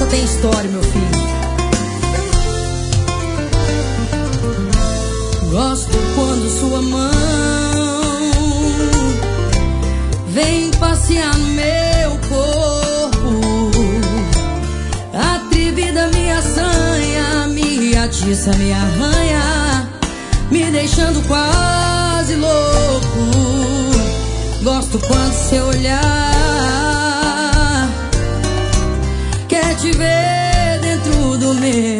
Essa tem história, meu filho. Gosto quando sua mão vem passear no meu corpo, atrevida me assanha, me atiça, me arranha, me deixando quase louco. Gosto quando seu olhar quer te ver dentro do meu.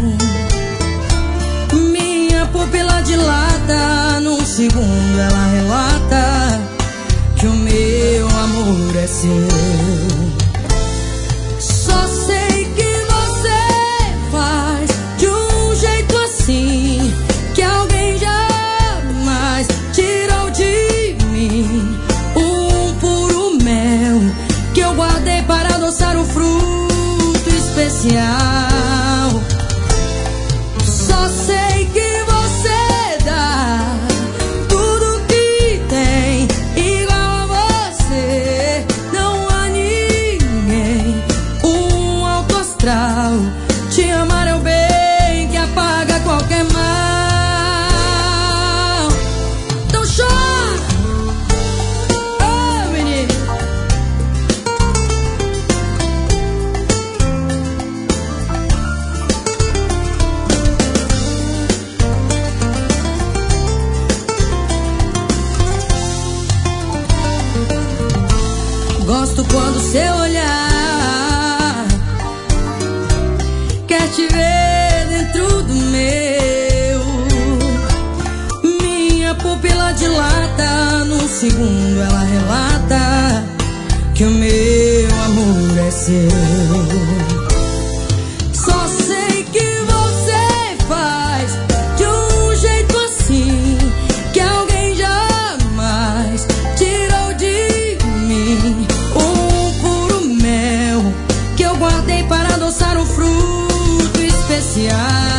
Minha pupila dilata, num segundo ela relata que o meu amor é seu. Só sei que você faz de um jeito assim que alguém jamais tirou de mim. Um puro mel que eu guardei para adoçar um fruto especial. Só sei que você dá tudo que tem igual a você. Não há ninguém, um alto astral. Te amar é o bem que apaga qualquer mal. Então chora, oh menino. Gosto quando seu olhar quer te ver dentro do meu. Minha pupila dilata, num segundo ela relata que o meu amor é seu. Só sei que você faz de um jeito assim que alguém jamais tirou de mim. Um puro mel que eu guardei para adoçar um fruto especial.